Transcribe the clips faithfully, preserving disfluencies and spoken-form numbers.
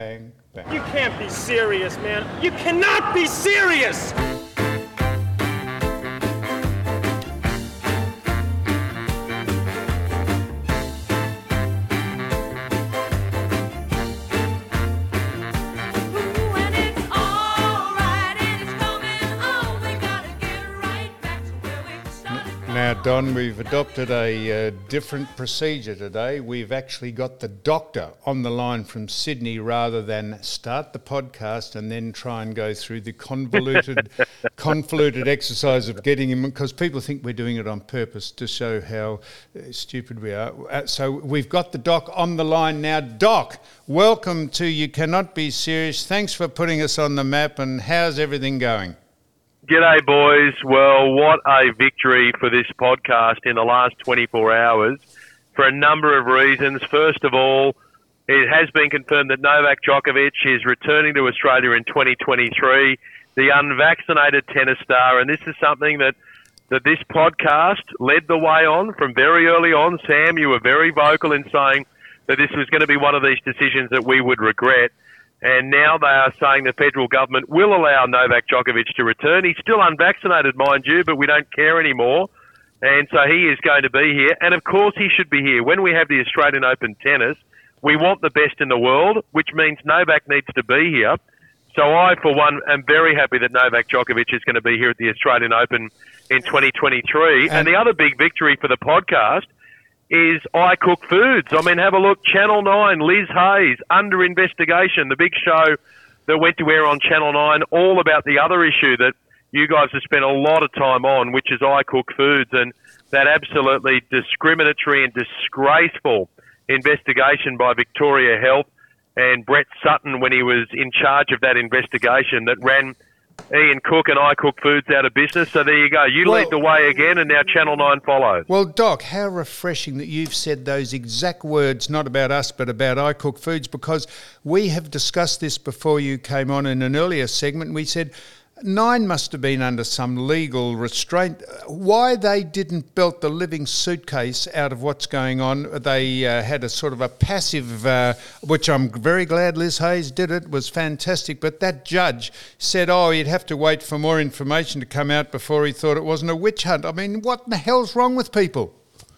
Bang, bang. You can't be serious, man. You cannot be serious! Now, Don, we've adopted a uh, different procedure today. We've actually got the doctor on the line from Sydney rather than start the podcast and then try and go through the convoluted convoluted exercise of getting him, because people think we're doing it on purpose to show how uh, stupid we are. Uh, so we've got the doc on the line now. Doc, welcome to You Cannot Be Serious. Thanks for putting us on the map, and how's everything going? G'day, boys. Well, what a victory for this podcast in the last twenty-four hours for a number of reasons. First of all, it has been confirmed that Novak Djokovic is returning to Australia in twenty twenty-three, the unvaccinated tennis star, and this is something that, that this podcast led the way on from very early on. Sam, you were very vocal in saying that this was going to be one of these decisions that we would regret. And now they are saying the federal government will allow Novak Djokovic to return. He's still unvaccinated, mind you, but we don't care anymore. And so he is going to be here. And, of course, he should be here. When we have the Australian Open tennis, we want the best in the world, which means Novak needs to be here. So I, for one, am very happy that Novak Djokovic is going to be here at the Australian Open in twenty twenty-three. And, and the other big victory for the podcast is I Cook Foods. I mean, have a look. Channel nine, Liz Hayes, under investigation. The big show that went to air on Channel nine, all about the other issue that you guys have spent a lot of time on, which is I Cook Foods, and that absolutely discriminatory and disgraceful investigation by Victoria Health and Brett Sutton when he was in charge of that investigation that ran Ian Cook and I Cook Foods out of business. So there you go. You well, lead the way again, and now Channel nine follows. Well, Doc, how refreshing that you've said those exact words, not about us, but about I Cook Foods, because we have discussed this before you came on in an earlier segment. We said Nine must have been under some legal restraint. Why they didn't belt the living suitcase out of what's going on, they uh, had a sort of a passive, uh, which I'm very glad Liz Hayes did it, was fantastic, but that judge said, oh, he'd have to wait for more information to come out before he thought it wasn't a witch hunt. I mean, what the hell's wrong with people?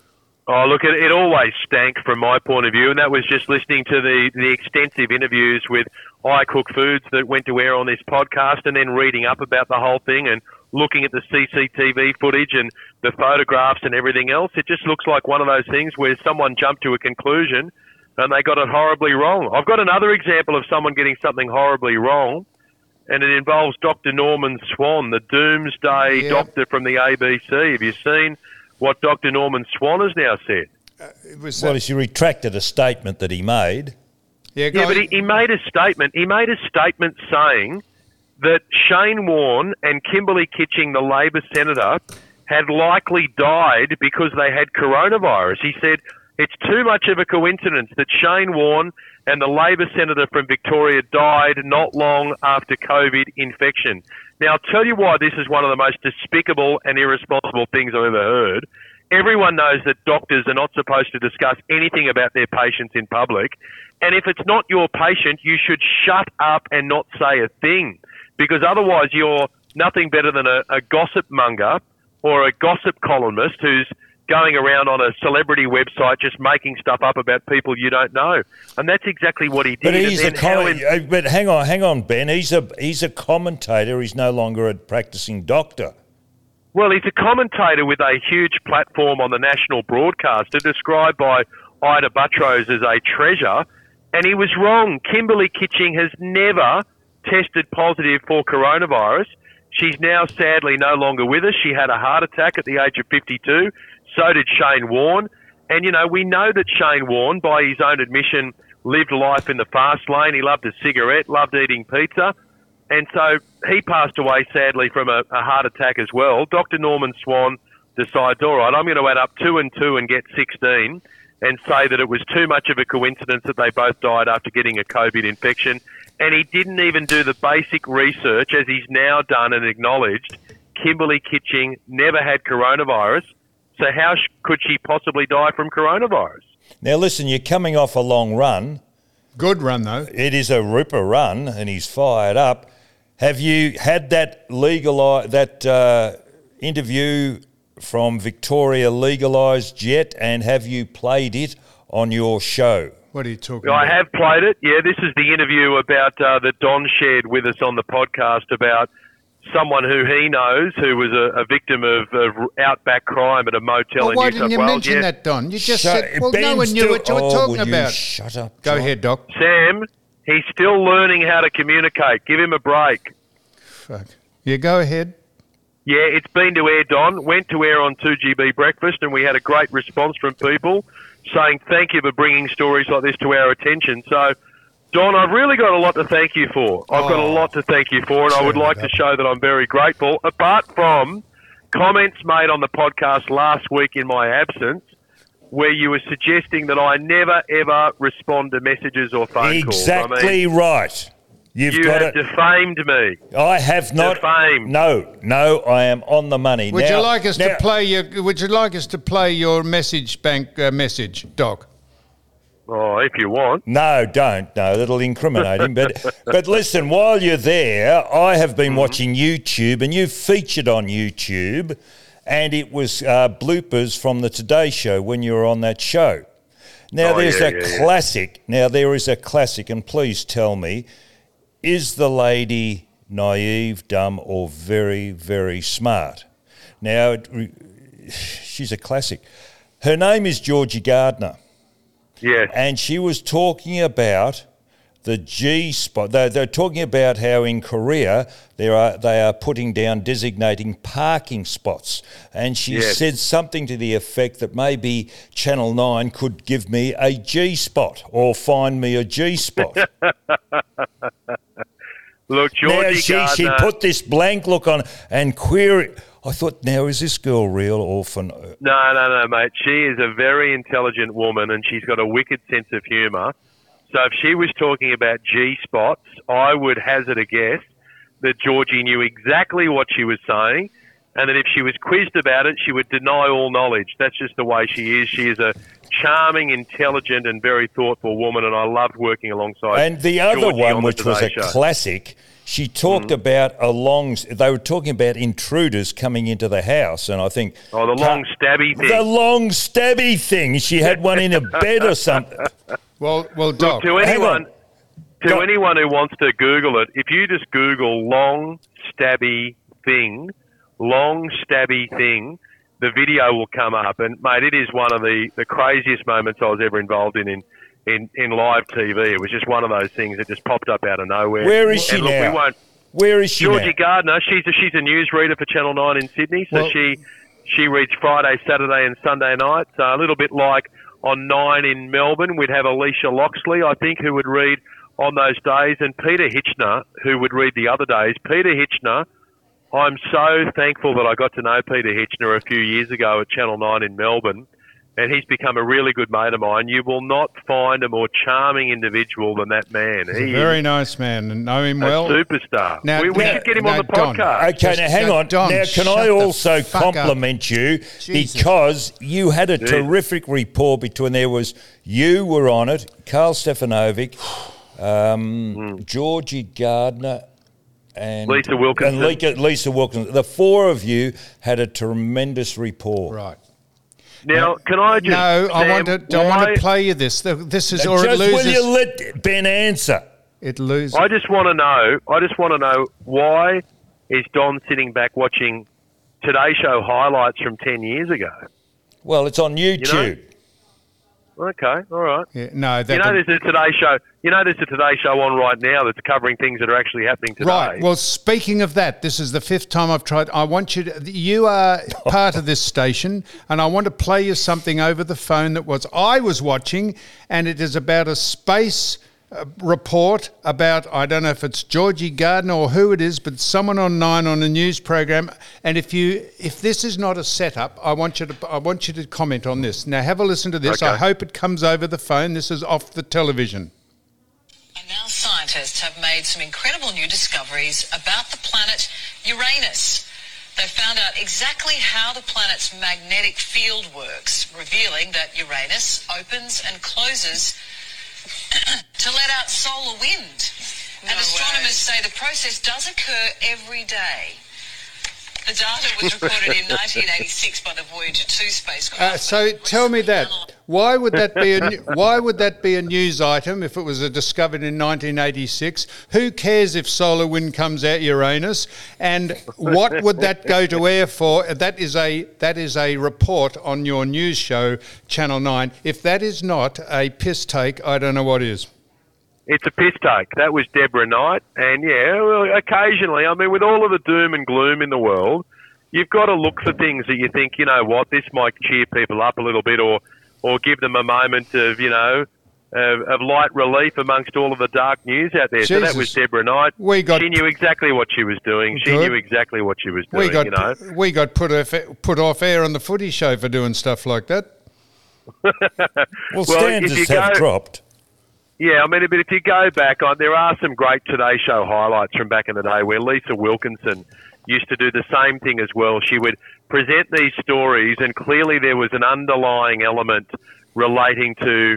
Oh, look, it, it always stank from my point of view, and that was just listening to the, the extensive interviews with I Cook Foods that went to air on this podcast, and then reading up about the whole thing and looking at the C C T V footage and the photographs and everything else. It just looks like one of those things where someone jumped to a conclusion and they got it horribly wrong. I've got another example of someone getting something horribly wrong, and it involves Doctor Norman Swan, the doomsday yep. doctor from the A B C. Have you seen what Doctor Norman Swan has now said? Uh, it was, well, uh, he retracted a statement that he made. Yeah, yeah but he, he made a statement. He made a statement saying that Shane Warne and Kimberley Kitching, the Labor senator, had likely died because they had coronavirus. He said it's too much of a coincidence that Shane Warne and the Labor senator from Victoria died not long after COVID infection. Now, I'll tell you why this is one of the most despicable and irresponsible things I've ever heard. Everyone knows that doctors are not supposed to discuss anything about their patients in public. And if it's not your patient, you should shut up and not say a thing, because otherwise you're nothing better than a, a gossip monger or a gossip columnist who's going around on a celebrity website just making stuff up about people you don't know. And that's exactly what he did. But he's a com- in- but hang on, hang on, Ben. He's a he's a commentator. He's no longer a practicing doctor. Well, he's a commentator with a huge platform on the national broadcaster, described by Ida Buttrose as a treasure. And he was wrong. Kimberley Kitching has never tested positive for coronavirus. She's now sadly no longer with us. She had a heart attack at the age of fifty-two. So did Shane Warne. And, you know, we know that Shane Warne, by his own admission, lived life in the fast lane. He loved a cigarette, loved eating pizza. And so he passed away, sadly, from a, a heart attack as well. Doctor Norman Swan decides, all right, I'm going to add up two and two and get sixteen and say that it was too much of a coincidence that they both died after getting a COVID infection. And he didn't even do the basic research, as he's now done and acknowledged. Kimberley Kitching never had coronavirus. So how sh- could she possibly die from coronavirus? Now, listen, you're coming off a long run. Good run, though. It is a ripper run, and he's fired up. Have you had that legal that uh, interview from Victoria legalised yet, and have you played it on your show? What are you talking I about? have played it. Yeah, this is the interview about uh, that Don shared with us on the podcast about someone who he knows who was a, a victim of, of outback crime at a motel Well, in why New didn't South you Wales. mention Yeah. that, Don? You just Shut- said, well, no Ben's one knew still- what you were oh, talking will you about. shut up, Go John? ahead, Doc. Sam, he's still learning how to communicate. Give him a break. Fuck. Yeah, go ahead. Yeah, it's been to air, Don. Went to air on two G B Breakfast, and we had a great response from people saying thank you for bringing stories like this to our attention. So, Don, I've really got a lot to thank you for. I've got a Oh. lot to thank you for, and I would Turn like it to up. show that I'm very grateful. Apart from comments made on the podcast last week in my absence, where you were suggesting that I never, ever respond to messages or phone Exactly calls. I mean, right. You've you got have it. defamed me. I have not. Defamed. No, no, I am on the money. Would now, you like us now, to play your? Would you like us to play your message bank uh, message, Doc? Oh, if you want. No, don't. No, that'll incriminate him. But but listen, while you're there, I have been Mm-hmm. watching YouTube, and you featured on YouTube, and it was uh, bloopers from the Today Show when you were on that show. Now Oh, there's yeah, a yeah, yeah. classic. Now there is a classic, and please tell me, is the lady naive, dumb, or very, very smart? Now it, she's a classic. Her name is Georgie Gardner. Yes. And she was talking about the G spot. They're, they're talking about how in Korea there are they are putting down designating parking spots. And she Yes. said something to the effect that maybe Channel nine could give me a G spot or find me a G spot. Look, Now Georgie she, Gardner. she put this blank look on and query. I thought, now is this girl real or for? No, no, no, mate. She is a very intelligent woman, and she's got a wicked sense of humour. So if she was talking about G spots, I would hazard a guess that Georgie knew exactly what she was saying, and that if she was quizzed about it, she would deny all knowledge. That's just the way she is. She is a charming, intelligent, and very thoughtful woman, and I loved working alongside. And the other Georgie one, on the which was a Today Show. classic, she talked about a long. They were talking about intruders coming into the house, and I think Oh, the long stabby thing. the long stabby thing. She had one in a bed or something. Well, well, Doc. To hang anyone, on. to Go- anyone who wants to Google it, if you just Google long stabby thing, long stabby thing, the video will come up. And mate, it is one of the, the craziest moments I was ever involved in, in in in live T V. It was just one of those things that just popped up out of nowhere. Where is she and look, now? We won't, Where is she Georgie now? Gardner. She's a, she's a newsreader for Channel Nine in Sydney. So Well- she she reads Friday, Saturday, and Sunday nights. So a little bit like on Nine in Melbourne, we'd have Alicia Loxley, I think, who would read on those days, and Peter Hitchner, who would read the other days. Peter Hitchner, I'm so thankful that I got to know Peter Hitchner a few years ago at Channel Nine in Melbourne. And he's become a really good mate of mine. You will not find a more charming individual than that man. He's a He very is nice man and know him a well. superstar. Now- we we now- should get him now, on the Don, podcast. Okay, Just- now hang uh, on. Don, now, can shut I the also fuck up. compliment you Jesus. because you had a terrific rapport between there was you were on it, Carl Stefanovic, um, Georgie Gardner, and Lisa Wilkinson. and Lisa, Lisa Wilkinson. The four of you had a tremendous rapport. Right. Now, can I just... No, I Sam, want to. I want why- to play you this. This is or it Just will loses. you let Ben answer? It loses. I just want to know. I just want to know why is Don sitting back watching Today Show highlights from ten years ago? Well, it's on YouTube. Okay, all right. Yeah, no, that You know, there's a Today Show. You know, there's a Today Show on right now that's covering things that are actually happening today. Right. Well, speaking of that, this is the fifth time I've tried. I want you to. You are part of this station, and I want to play you something over the phone that was I was watching, and it is about a space uh, report about I don't know if it's Georgie Gardner or who it is, but someone on Nine on a news program. And if you if this is not a setup, I want you to I want you to comment on this. Now, have a listen to this. I Okay. hope it comes over the phone. This is off the television. And now scientists have made some incredible new discoveries about the planet Uranus. They've found out exactly how the planet's magnetic field works, revealing that Uranus opens and closes to let out solar wind. No and astronomers way. say the process does occur every day. The data was recorded in nineteen eighty-six by the Voyager two spacecraft. Uh, so tell me that. Why would that be a new- why would that be a news item if it was a discovered in nineteen eighty-six? Who cares if solar wind comes out Uranus? And what would that go to air for? That is a that is a report on your news show, Channel nine. If that is not a piss take, I don't know what is. It's a piss take. That was Deborah Knight. And, yeah, well, occasionally, I mean, with all of the doom and gloom in the world, you've got to look for things that you think, you know what, this might cheer people up a little bit or, or give them a moment of, you know, of, of light relief amongst all of the dark news out there. Jesus. So that was Deborah Knight. We got she knew exactly what she was doing. She Good. knew exactly what she was doing, We got you know. we got put off, put off air on the footy show for doing stuff like that. Well, Well, standards if you have go- dropped. Yeah, I mean, but if you go back, on, there are some great Today Show highlights from back in the day where Lisa Wilkinson used to do the same thing as well. She would present these stories, and clearly there was an underlying element relating to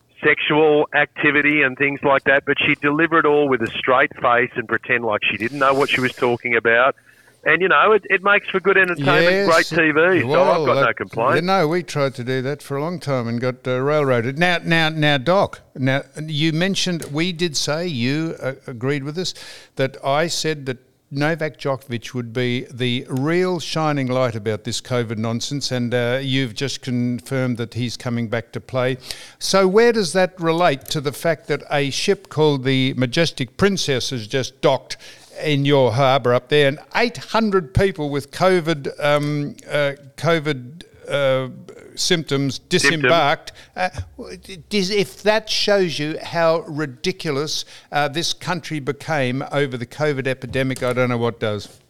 sexual activity and things like that, but she'd deliver it all with a straight face and pretend like she didn't know what she was talking about. And, you know, it, it makes for good entertainment, Yes. great T V, so Well, I've got no that- complaint. You know, we tried to do that for a long time and got uh, railroaded. Now, now, now, Doc, now you mentioned, we did say, you uh, agreed with us, that I said that Novak Djokovic would be the real shining light about this COVID nonsense, and uh, you've just confirmed that he's coming back to play. So where does that relate to the fact that a ship called the Majestic Princess has just docked in your harbour up there, and eight hundred people with COVID um, uh, COVID uh, symptoms disembarked? Uh, does- if that shows you how ridiculous uh, this country became over the COVID epidemic, I don't know what does.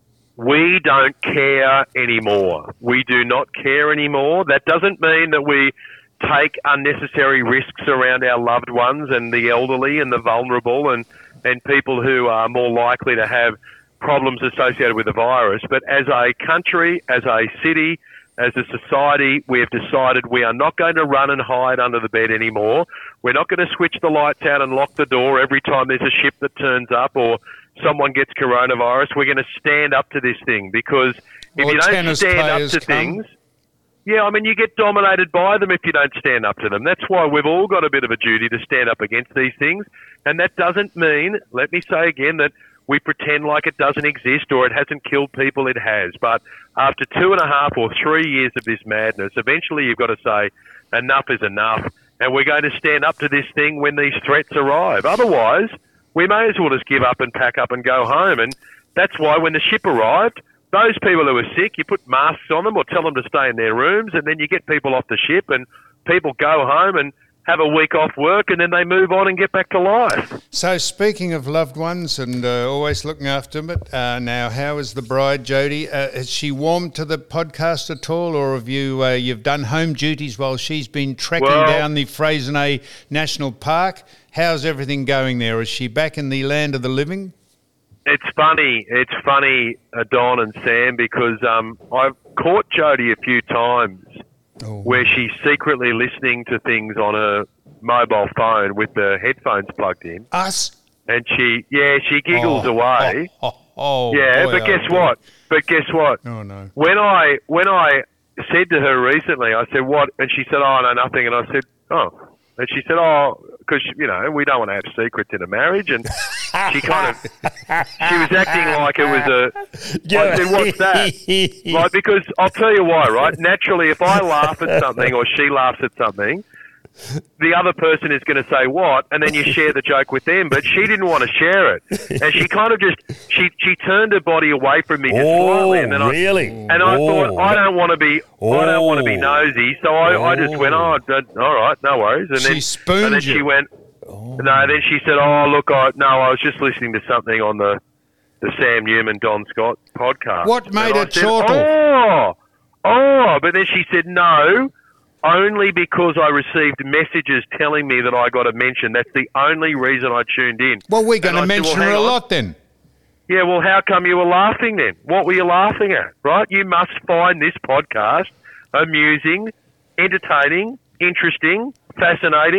We don't care anymore. We do not care anymore. That doesn't mean that we take unnecessary risks around our loved ones and the elderly and the vulnerable and, and people who are more likely to have problems associated with the virus. But as a country, as a city, as a society, we have decided we are not going to run and hide under the bed anymore. We're not going to switch the lights out and lock the door every time there's a ship that turns up or someone gets coronavirus. We're going to stand up to this thing, because if Or you don't tennis stand up players to come. things, yeah, I mean, you get dominated by them if you don't stand up to them. That's why we've all got a bit of a duty to stand up against these things. And that doesn't mean, let me say again, that we pretend like it doesn't exist or it hasn't killed people. It has. But after two and a half or three years of this madness, eventually you've got to say enough is enough. And we're going to stand up to this thing when these threats arrive. Otherwise, we may as well just give up and pack up and go home. And that's why when the ship arrived, those people who are sick, you put masks on them or tell them to stay in their rooms, and then you get people off the ship and people go home and have a week off work, and then they move on and get back to life. So speaking of loved ones and uh, always looking after them, uh, now how is the bride, Jodie? Uh, has she warmed to the podcast at all, or have you uh, you've done home duties while she's been trekking Well- down the Freycinet National Park? How's everything going there? Is she back in the land of the living? It's funny. It's funny, uh, Don and Sam, because um, I've caught Jodie a few times Oh. where she's secretly listening to things on her mobile phone with the headphones plugged in, Us? and she, yeah, she giggles Oh, away. Oh, oh, oh, yeah, boy, but oh, guess boy. what? But guess what? Oh, no. When I when I said to her recently, I said, "What?" And she said, "Oh, no, nothing." And I said, "Oh." And she said, "Oh, because, you know, we don't want to have secrets in a marriage." And she kind of, she was acting like it was a, I said, "What's that?" Like, because I'll tell you why, right? Naturally, if I laugh at something or she laughs at something, the other person is going to say what, and then you share the joke with them. But she didn't want to share it, and she kind of just she she turned her body away from me just slightly, and then I really? and I Oh, thought I don't want to be I don't want to be Oh. nosy, so I, I just went, oh, d- all right, no worries, and She then spooned and then you. she went, no, then she said, oh, look, I no, I was just listening to something on the the Sam Newman Don Scott podcast. What made And I her said, chortle? Oh, oh, but then she said no. Only because I received messages telling me that I got a mention. That's the only reason I tuned in. Well, we're going to And I said, mention well, her a hang on. lot then. Yeah, well, how come you were laughing then? What were you laughing at, right? You must find this podcast amusing, entertaining, interesting, fascinating.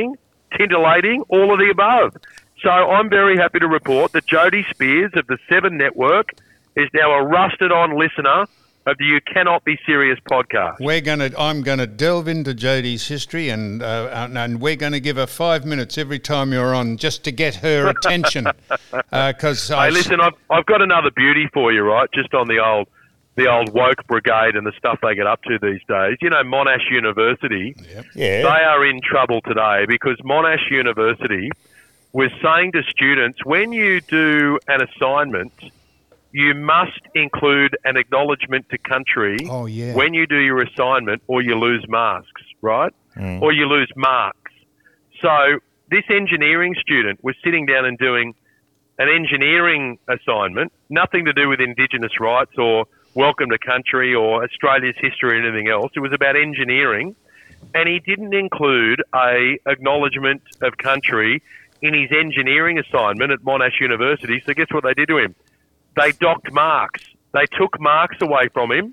titillating, all of the above. So I'm very happy to report that Jody Spears of the Seven Network is now a rusted-on listener of the You Cannot Be Serious podcast. We're gonna. I'm going to delve into Jodie's history, and uh, and we're going to give her five minutes every time you're on, just to get her attention. Because uh, hey, listen, I've I've got another beauty for you, right? Just on the old the old woke brigade and the stuff they get up to these days. You know, Monash University. Yep. Yeah. They are in trouble today because Monash University was saying to students, when you do an assignment, you must include an acknowledgement to country Oh, yeah. when you do your assignment, or you lose marks, right? Mm. Or you lose marks. So this engineering student was sitting down and doing an engineering assignment, nothing to do with Indigenous rights or welcome to country or Australia's history or anything else. It was about engineering, and he didn't include a acknowledgement of country in his engineering assignment at Monash University. So guess what they did to him? They docked marks. They took marks away from him.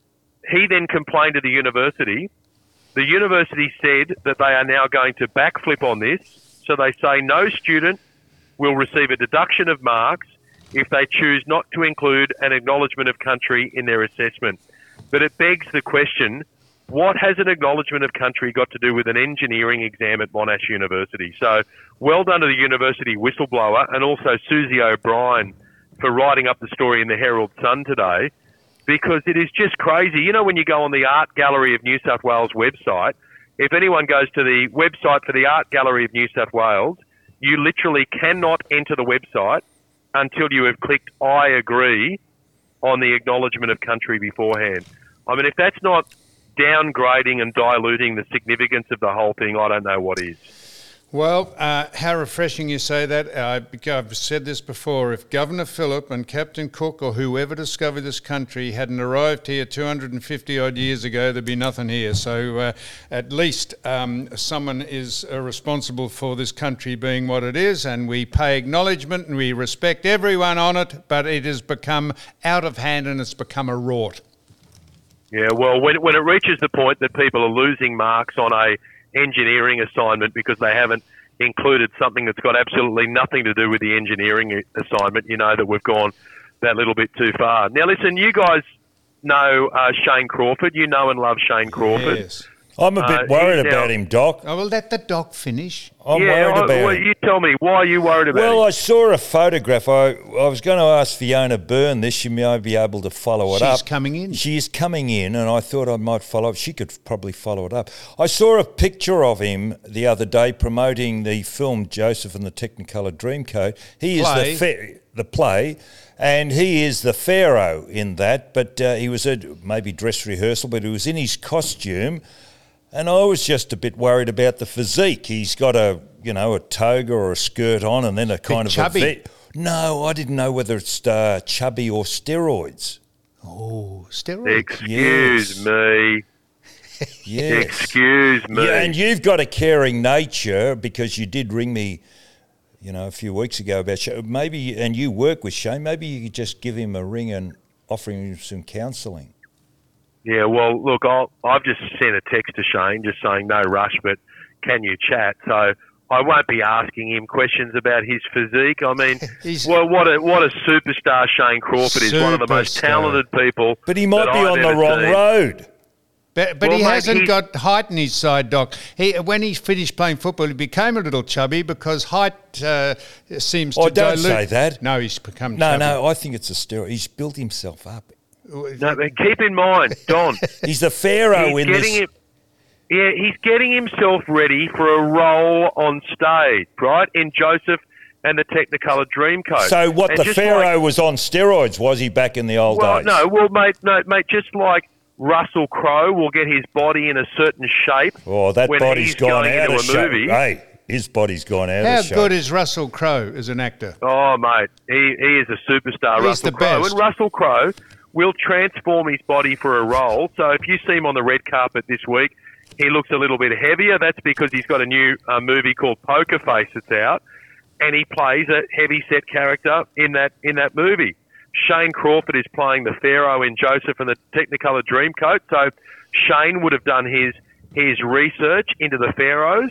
He then complained to the university. The university said that they are now going to backflip on this. So they say no student will receive a deduction of marks if they choose not to include an acknowledgement of country in their assessment. But it begs the question, what has an acknowledgement of country got to do with an engineering exam at Monash University? So well done to the university whistleblower and also Susie O'Brien for writing up the story in the Herald Sun today, because it is just crazy. You know, when you go on the Art Gallery of New South Wales website, if anyone goes to the website for the Art Gallery of New South Wales, you literally cannot enter the website until you have clicked I agree on the acknowledgement of country beforehand. I mean, if that's not downgrading and diluting the significance of the whole thing, I don't know what is. Well, uh, how refreshing you say that. Uh, I've said this before. If Governor Phillip and Captain Cook or whoever discovered this country hadn't arrived here two hundred fifty odd years ago, there'd be nothing here. So uh, at least um, someone is uh, responsible for this country being what it is, and we pay acknowledgement and we respect everyone on it, but it has become out of hand and it's become a rort. Yeah, well, when when it reaches the point that people are losing marks on a engineering assignment because they haven't included something that's got absolutely nothing to do with the engineering assignment, you know that we've gone that little bit too far. Now, listen, you guys know uh, Shane Crawford. You know and love Shane Crawford. Yes. I'm a bit Uh, worried he's now- about him, Doc. Oh, well, let the doc finish. I'm yeah, worried I- about well, him. you tell me, why are you worried about Well, him? I saw a photograph. I, I was going to ask Fiona Byrne this. She may be able to follow it She's up. coming in. She is coming in, and I thought I might follow up. She could probably follow it up. I saw a picture of him the other day promoting the film Joseph and the Technicolor Dreamcoat. He Play. is the fa- the play, and he is the Pharaoh in that. But uh, he was at maybe dress rehearsal, but he was in his costume. And I was just a bit worried about the physique. He's got a, you know, a toga or a skirt on and then a kind of chubby. a... Ve- no, I didn't know whether it's uh, chubby or steroids. Oh, steroids. Excuse Yes. me. Yes. Excuse me. Yeah, and you've got a caring nature because you did ring me, you know, a few weeks ago about Shane. Maybe, and you work with Shane, maybe you could just give him a ring and offer him some counselling. Yeah, well, look, I'll, I've just sent a text to Shane just saying no rush, but can you chat? So I won't be asking him questions about his physique. I mean, He's- well, what a what a superstar Shane Crawford is, one of the most Superstar. talented people. But he might that be I've on the ever wrong seen. road. But, but Well, he mate, hasn't he's- got height in his side, Doc. He, when he finished playing football, he became a little chubby because height uh, seems Oh, to don't dilute. say that. No, he's become No, chubby. no, I think it's a steroid. He's built himself up. No, but keep in mind, Don, He's the Pharaoh he's in getting this. him, yeah, he's getting himself ready for a role on stage, right? In Joseph and the Technicolor Dreamcoat. So what, And the just Pharaoh like- was on steroids, was he, back in the old Well, days? no, well, mate, no, mate, just like Russell Crowe will get his body in a certain shape. Oh, that when body's he's gone going out into of a shape. movie. Hey, his body's gone out How of shape. good is Russell Crowe as an actor? Oh, mate, he, he is a superstar, He's Russell the Crowe. best. And Russell Crowe will transform his body for a role. So if you see him on the red carpet this week, he looks a little bit heavier. That's because he's got a new uh, movie called Poker Face that's out, and he plays a heavy-set character in that in that movie. Shane Crawford is playing the Pharaoh in Joseph and the Technicolor Dreamcoat. So Shane would have done his his research into the Pharaohs,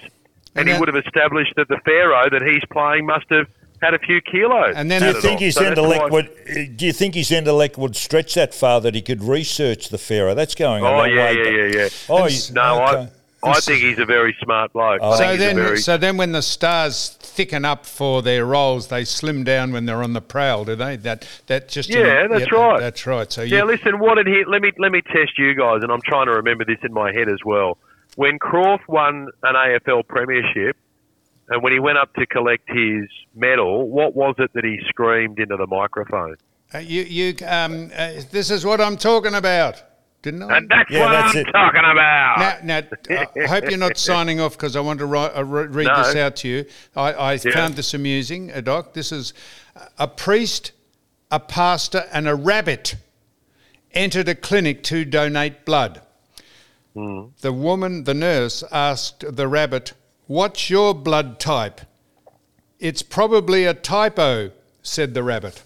and, And he that- would have established that the Pharaoh that he's playing must have had a few kilos. And then Do you I- think his So that's intellect why- would? Do you think his intellect would stretch that far that he could research the Pharaoh? That's going a Oh long yeah, way. yeah, back. yeah, yeah. Oh, And you- s- No, okay. I, I think he's a very smart bloke. I So think he's a then, very, so then, when the stars thicken up for their roles, they slim down when they're on the prowl, do they? That that just Yeah, that's that- right. That's right. So yeah. you, Listen, what did he? Let me let me test you guys, and I'm trying to remember this in my head as well. When Croft won an A F L premiership, and when he went up to collect his medal, what was it that he screamed into the microphone? uh, you, you, um, uh, this is what I'm talking about, didn't I? And that's Yeah, what that's I'm it. talking about. Now, now I hope you're not signing off because I want to write, uh, re- read No. this out to you. I, I Yeah. found this amusing, uh, Doc. This is a priest, a pastor, and a rabbit entered a clinic to donate blood. Mm. The woman, the nurse, asked the rabbit, "What's your blood type?" "It's probably a typo," said the rabbit.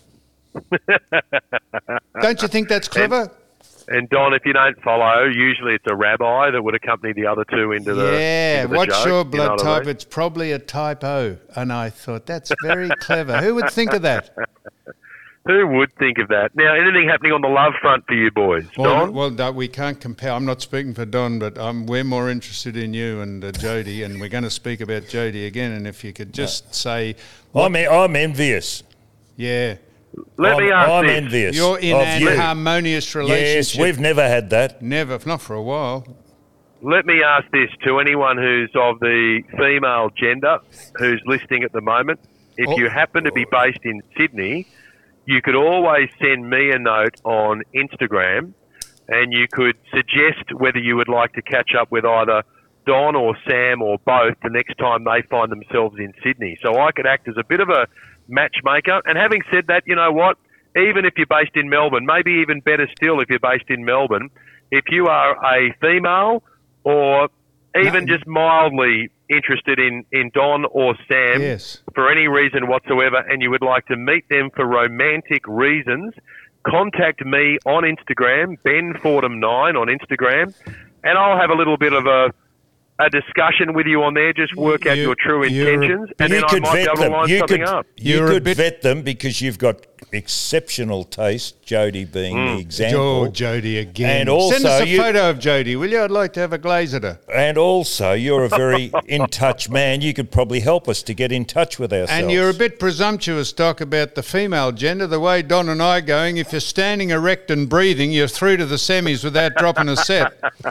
Don't you think that's clever? And Don, if you don't follow, usually it's a rabbi that would accompany the other two into the Yeah, into the what's joke, your you know blood what I type? mean? It's probably a typo. And I thought, that's very clever. Who would think of that? Who would think of that? Now, anything happening on the love front for you boys, Well, Don? well no, we can't compare. I'm not speaking for Don, but um, we're more interested in you and uh, Jody, and we're going to speak about Jody again. And if you could just say, I'm, I'm envious. yeah, Let I'm, me ask I'm this. envious. you're in of an you. harmonious relationship. Yes, we've never had that. Never, not for a while. Let me ask this to anyone who's of the female gender who's listening at the moment. If Oh. you happen to be based in Sydney, you could always send me a note on Instagram and you could suggest whether you would like to catch up with either Don or Sam or both the next time they find themselves in Sydney. So I could act as a bit of a matchmaker. And having said that, you know what? Even if you're based in Melbourne, maybe even better still if you're based in Melbourne, if you are a female or even No. just mildly interested in, in Don or Sam Yes. for any reason whatsoever and you would like to meet them for romantic reasons, contact me on Instagram, Ben Fordham nine on Instagram, and I'll have a little bit of a a discussion with you on there, just work out You- your true you're- intentions, and you then I could might be vet able to them. line You something could, up. you You're a could bit- vet them because you've got exceptional taste, Jody being Mm. the example. Oh, Jody again. And also Send us a you- photo of Jody, will you? I'd like to have a glaze at her. And also, you're a very in-touch man. You could probably help us to get in touch with ourselves. And you're a bit presumptuous, Doc, about the female gender. The way Don and I are going, if you're standing erect and breathing, you're through to the semis without dropping a set.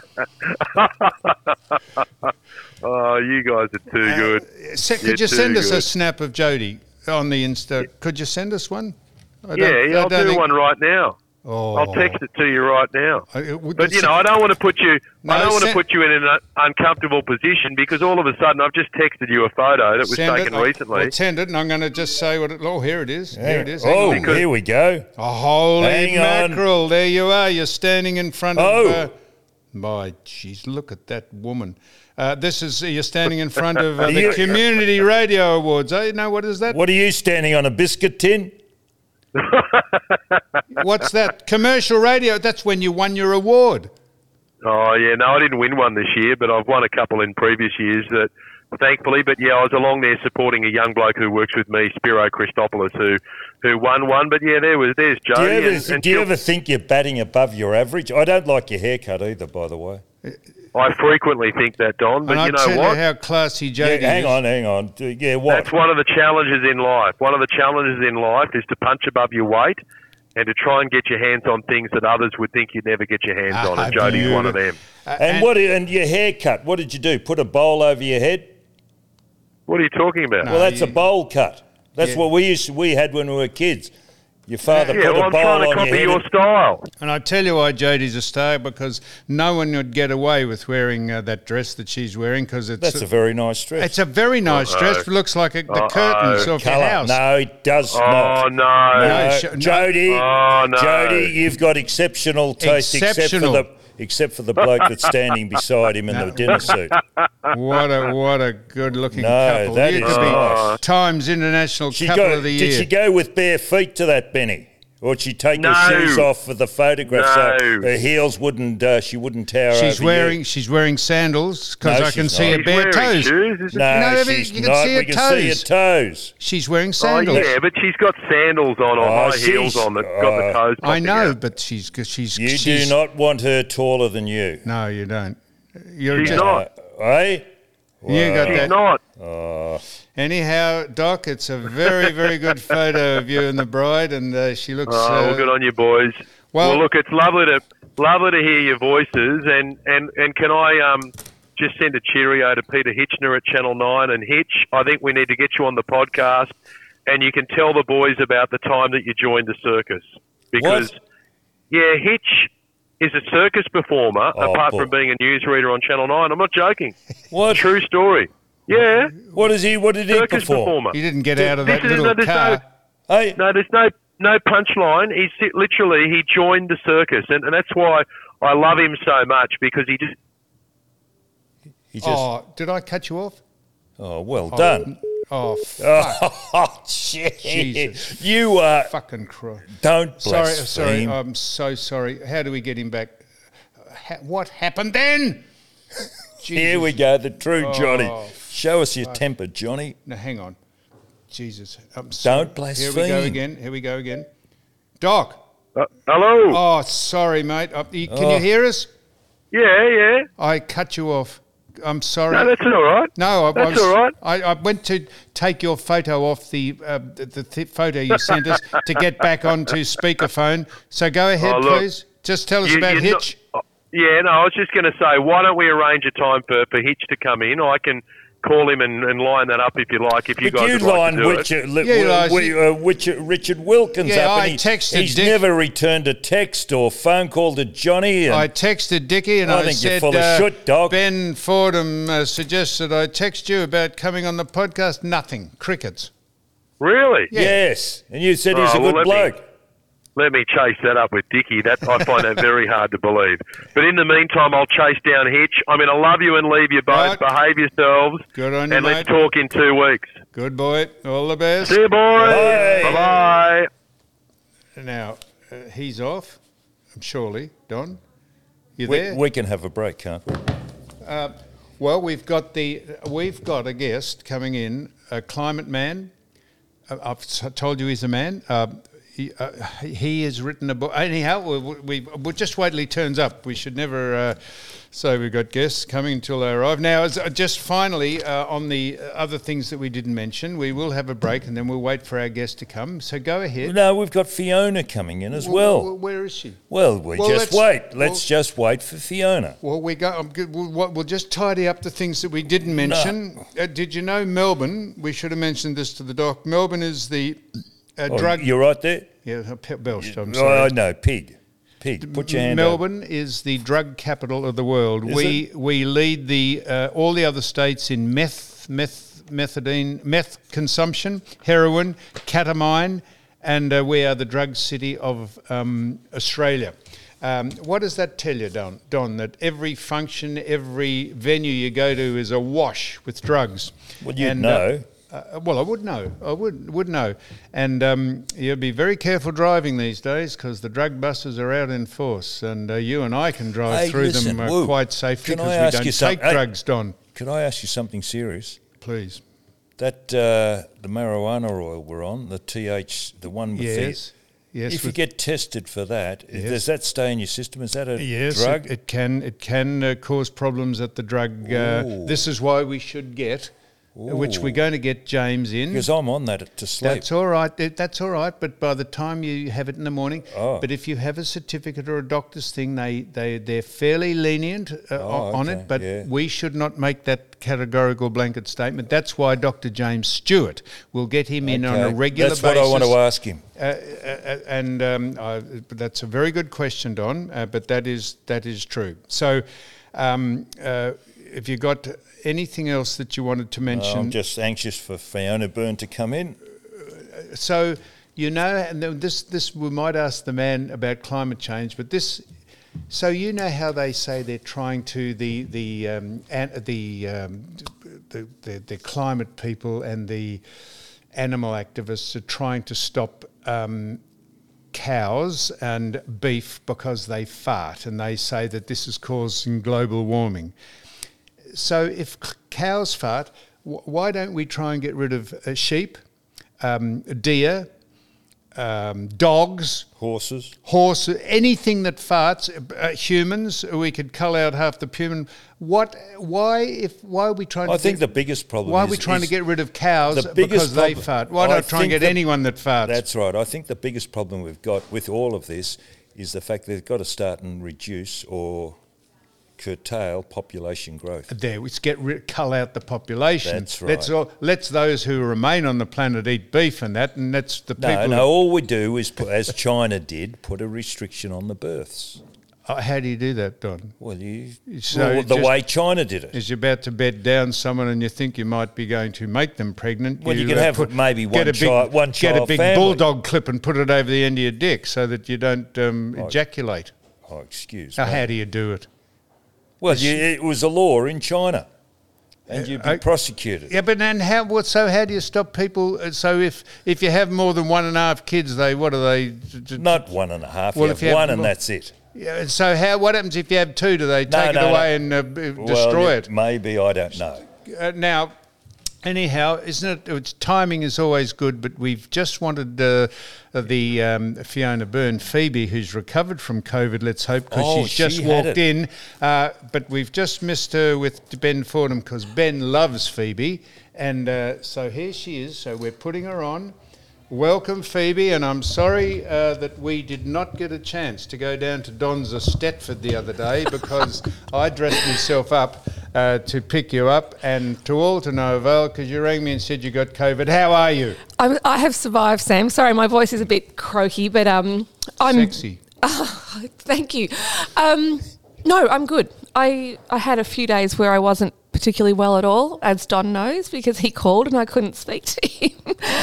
Oh, you guys are too good. Se- could You're you send too us a good. snap of Jody on the Insta? Could you send us one? I Yeah, don't- yeah, I I'll don't do think- one right now. Oh. I'll text it to you right now. I- it would- But you know, I don't want to put you. No, I don't want to send- put you in an un- uncomfortable position because all of a sudden I've just texted you a photo that was Send taken it. I- recently. Well, send it, and I'm going to just say what it. Oh, here it is. Yeah. Here it is. Hang Oh, on. Because- here we go. Oh, holy Hang on. mackerel! There you are. You're standing in front Oh. of. Uh, my jeez, look at that woman. Uh, this is you're standing in front of uh, the You- Community Radio Awards. Oh, you know what is that? What are you standing on, a biscuit tin? What's that? Commercial radio. That's when you won your award. Oh yeah, no, I didn't win one this year, but I've won a couple in previous years. That thankfully, but yeah, I was along there supporting a young bloke who works with me, Spiro Christopoulos, who who won one. But yeah, there was there's Do you, Jody. ever, and, and do you she'll- ever think you're batting above your average? I don't like your haircut either, by the way. I frequently think that, Don. But and I you know tell what? you how classy Yeah, Jody hang is. on, hang on. Do- Yeah, what? That's one of the challenges in life. One of the challenges in life is to punch above your weight and to try and get your hands on things that others would think you'd never get your hands on. Ah, And Jody's one of them. Uh, and, what? And your haircut? What did you do? Put a bowl over your head? What are you talking about? Well, that's you- a bowl cut. That's Yeah. what we used. We had when we were kids. Your father yeah, put well, a I'm bowl trying to on copy your head. your and- style. And I tell you why Jody's a star, because no one would get away with wearing uh, that dress that she's wearing, because it's That's a very nice dress. it's a very nice Uh-oh. dress. It looks like a, the Uh-oh. curtains of your Colour. house. No, it does Oh, not. no. No, No, sh- no. Jody, Oh, no. Jody, you've got exceptional taste, Exceptional. except for the except for the bloke that's standing beside him in the dinner suit. What a what a good looking No, couple. that you is could be nice. Times International She Couple go, of the did Year. she go with bare feet to that, Benny? Or she'd take No. her shoes off for the photograph so No. her heels wouldn't, uh, she wouldn't tower She's over wearing you. she's wearing sandals because No, I can she's see not. her She's bare wearing toes. shoes, isn't No, No, but she's you can not. see her we can see her toes. toes. She's wearing Oh, sandals. yeah, but she's got sandals on or Oh, high heels she's- on that got the oh. toes I popping know, out. but she's she's You she's, do not want her taller than you. No, you don't. You're She's just, not. Uh, eh? You got She's that. not. Anyhow, Doc, it's a very, very good photo of you and the bride, and uh, she looks. Oh, uh, well, good on you, boys. well- Well, look, it's lovely to lovely to hear your voices, and, and, and can I um just send a cheerio to Peter Hitchner at Channel Nine and Hitch? I think we need to get you on the podcast, and you can tell the boys about the time that you joined the circus because, What? yeah, Hitch is a circus performer Oh, apart boy. from being a newsreader on Channel Nine. I'm not joking. What? True story. Yeah, What is he? What did he circus perform? performer. You didn't get out of This that is- little no, there's car. Hey, No, there's no no punchline. He's si- literally he joined the circus, and, and that's why I love him so much because he just he just. Oh, Oh, did I cut you off? well done. Oh, fuck. Oh, shit. Jesus. You uh, Fucking Christ. don't Sorry, blaspheme. sorry. I'm so sorry. How do we get him back? Ha- what happened then? Here we go, the true Johnny. Oh, Show us your temper, Johnny. No, hang on. Jesus. I'm sorry. Don't Here blaspheme. we go again. Here we go again. Doc. uh, hello. Oh, sorry, mate. Uh, you- Can Oh. you hear us? Yeah, yeah. I cut you off. I'm sorry. No, that's all right. No, I, That's I was, all right. I, I went to take your photo off the uh, the, the th- photo you sent us to get back onto speakerphone. So go ahead, Oh, look, please. Just tell us You- about you're not- Hitch. oh, yeah, no, I was just going to say, why don't we arrange a time for, for Hitch to come in? I can call him and, and line that up if you like. If you But guys you would like line to do it. Richard, li- Yeah, wi- like- wi- uh, Richard, Richard Wilkins Yeah, up. I and he- texted He's Dick. never returned a text or phone call to Johnny. And I texted Dickie and I I, think you're said, full of uh, shit, dog. Ben Fordham uh, suggested I text you about coming on the podcast. Nothing. Crickets. Really? yes, and you said he's Oh, a well, good let me- bloke. Let me chase that up with Dickie. That I find that very hard to believe. But in the meantime, I'll chase down Hitch. I'm going to love you and leave you both. Right. Behave yourselves. Good on you, And mate. let's talk in two weeks. Good boy. All the best. See you, boys. Bye. Bye-bye. Now, uh, he's off, surely. Don? You We, there? we can have a break, can't we? Well, we've got the we've got a guest coming in, a climate man. Uh, I've s- told you he's a man. Uh, he, uh, he has written a book. Anyhow, we, we, we'll just wait till he turns up. We should never uh, say we've got guests coming until they arrive. Now, as, uh, just finally, uh, on the other things that we didn't mention, we will have a break and then we'll wait for our guest to come. So go ahead. No, we've got Fiona coming in as Well, well. well, where is she? Well, we Well, just let's- wait. Let's well- just wait for Fiona. Well, we go. I'm good. We'll, what- we'll just tidy up the things that we didn't mention. Uh, did you know Melbourne? We should have mentioned this to the doc. Melbourne is the uh, Oh, drug. You're right there? Yeah, I pe- belched. I'm Oh, sorry. no, pig. Pig. Put your hand up. Melbourne is the drug capital of the world. Is we we lead the uh, all the other states in meth, meth, methadone, meth consumption, heroin, ketamine, and uh, we are the drug city of um, Australia. Um, what does that tell you, Don? Don, that every function, every venue you go to is awash with drugs. Well, you'd And, uh, know. uh, well, I would know. I would would know, and um, you'll be very careful driving these days because the drug busters are out in force, and uh, you and I can drive Hey, through listen, them uh, whoa. quite safely Can I because we ask don't you take something? Hey. drugs, Don. Could I ask you something serious? Please. That uh, the marijuana oil we're on, the T H, the one with Yes. the. Yes. If you with- get tested for that, Yes. does that stay in your system? Is that a yes, drug? It, it can it can uh, cause problems at the drug. Uh, Ooh. this is why we should get, which we're going to get James in. Because I'm on that to sleep. That's all right. It- That's all right. But by the time you have it in the morning, Oh. but if you have a certificate or a doctor's thing, they they they're fairly lenient uh, Oh, on okay, it. But yeah. we should not make that categorical blanket statement. That's why Doctor James Stewart will get him in on a Okay. regular That's basis. what I want to ask him. Uh, uh, and um, I, but that's a very good question, Don. Uh, but that is that is true. So, um, uh, if you got anything else that you wanted to mention, I'm just anxious for Fiona Byrne to come in. so you know, and then this this we might ask the man about climate change, but this. So you know how they say they're trying to the the um, and the, um, the the the climate people and the animal activists are trying to stop um, cows and beef because they fart, and they say that this is causing global warming. So if c- cows fart, w- why don't we try and get rid of uh, sheep, um, deer, um, dogs, Horses. horses, anything that farts, uh, humans, we could cull out half the human. What, why, if, why are we trying I to think get, the biggest problem why is... are we trying is to get rid of cows the biggest because they problem- fart? Why I not try and think get the- anyone that farts? That's right. I think the biggest problem we've got with all of this is the fact they've got to start and reduce or curtail population growth. There, let's get rid, cull out the population. That's right. Let's all, let's those who remain on the planet eat beef and that, and that's the No, people. no, all we do is, put, as China did, put a restriction on the births. Oh, how do you do that, Don? Well, you, So well, the just- way China did it. Is you're about to bed down someone and you think you might be going to make them pregnant. Well, you can have maybe one get a big, child- one Get a child big family. bulldog clip and put it over the end of your dick so that you don't um, ejaculate. Oh, excuse Now, me. how do you do it? Well, you, it was a law in China, and you'd be I- prosecuted. Yeah, but then how? What? So how do you stop people? uh, So if if you have more than one and a half kids, they what are they? d- d- Not one and a half. Well, you if have you have one, and more- that's it. Yeah, so how? What happens if you have two? Do they take no, it away no. and uh, b- Well, destroy yeah, it? Maybe, I don't know. Uh, now, anyhow, isn't it? It's, timing is always good, but we've just wanted uh, the um, Fiona Byrne, Phoebe, who's recovered from COVID. Let's hope, because Oh, she's just she had walked it. in. Uh, but we've just missed her with Ben Fordham because Ben loves Phoebe, and uh, so here she is. So we're putting her on. Welcome, Phoebe, and I'm sorry uh, that we did not get a chance to go down to Don's Stetford the other day because I dressed myself up uh, to pick you up, and to all to no avail because you rang me and said you got COVID. How are you? I'm, I have survived, Sam. Sorry, my voice is a bit croaky, but um, I'm Sexy. Oh, thank you. Um, no, I'm good. I I had a few days where I wasn't particularly well at all, as Don knows, because he called and I couldn't speak to him.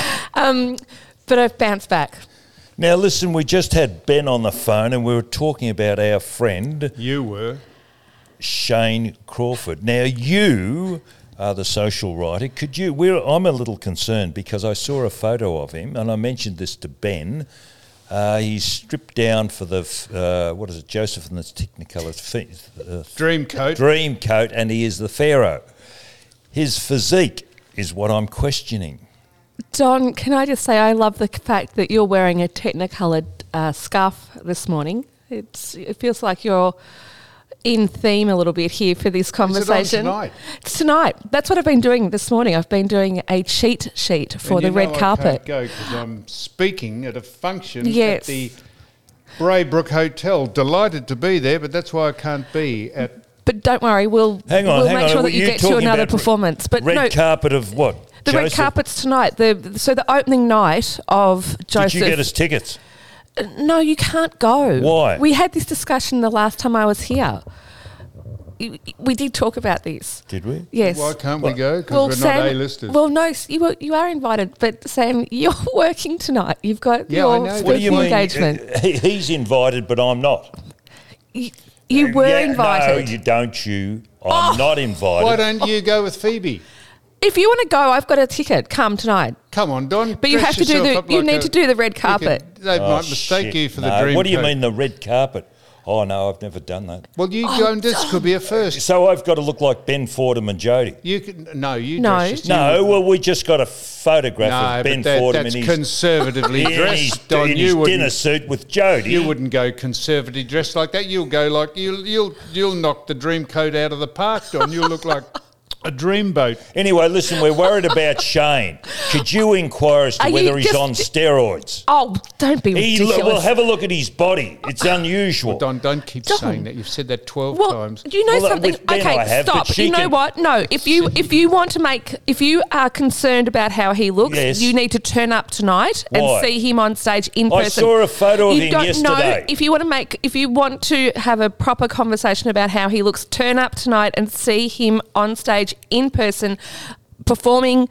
um, but I've bounced back. Now, listen, we just had Ben on the phone, and we were talking about our friend You were. Shane Crawford. Now, you are the social writer. Could you? We're, I'm a little concerned because I saw a photo of him, and I mentioned this to Ben. Uh, he's stripped down for the f- uh, what is it, Joseph and the Technicolor fe- uh, Dream coat. dream coat, and he is the pharaoh. His physique is what I'm questioning. Don, can I just say I love the fact that you're wearing a Technicoloured uh, scarf this morning. It's It feels like you're in theme a little bit here for this conversation. tonight? It's tonight. That's what I've been doing this morning. I've been doing a cheat sheet for And the you red know I carpet. can't go because I'm speaking at a function Yes. at the Braybrook Hotel. Delighted to be there, but that's why I can't be at. But don't worry, we'll, Hang on, we'll hang make on. sure Were that you, you get to talking another about re- performance. But red no, carpet of what? the red Joseph? carpet's tonight. The so the opening night of Joseph. Did you get us tickets? No, you can't go. Why? We had this discussion the last time I was here. You- We did talk about this. Did we? Yes. Why can't we go? Because Well, we're Sam, not A-listers. well, no, s- you are, you are invited, but Sam, you're working tonight. You've got Yeah, I your know. speaking What do you mean? engagement. Uh, he- He's invited, but I'm not. You, you were Yeah, invited. No, you don't. You. I'm not invited. Why don't you go with Phoebe? If you want to go, I've got a ticket. Come tonight. Come on, Don. But you dress have to do yourself the. up You like need a- to do the red you carpet. could- they Oh, might mistake shit. you for the No, dream What do you coat. mean the red carpet? Oh no, I've never done that. Well, you Oh, go and this could be a first. So I've got to look like Ben Fordham and Jody. You can no, you No. dress just No, well, we just got a photograph No, of Ben but that, Fordham that's in his, conservatively in his, dressed. Don, in you his wouldn't, dinner suit with Jody. you wouldn't go conservatively dressed like that. You'll go like you'll you'll you'll knock the dream coat out of the park, Don. You'll look like a dreamboat. Anyway, listen, we're worried about Shane. Could you inquire as to Are you whether he's just- on steroids? Oh, don't be He, ridiculous. well, have a look at his body. It's unusual. Don, don't keep Don. saying that. You've said that twelve Well, times. do you know Well, uh, something? with Ben Okay, I have, but stop. she You know can- what? No, if you if you want to make if you are concerned about how he looks, Yes. you need to turn up tonight and Why? see him on stage in I person. saw a photo of you him don't yesterday. Know, if you want to make if you want to have a proper conversation about how he looks, turn up tonight and see him on stage in person, performing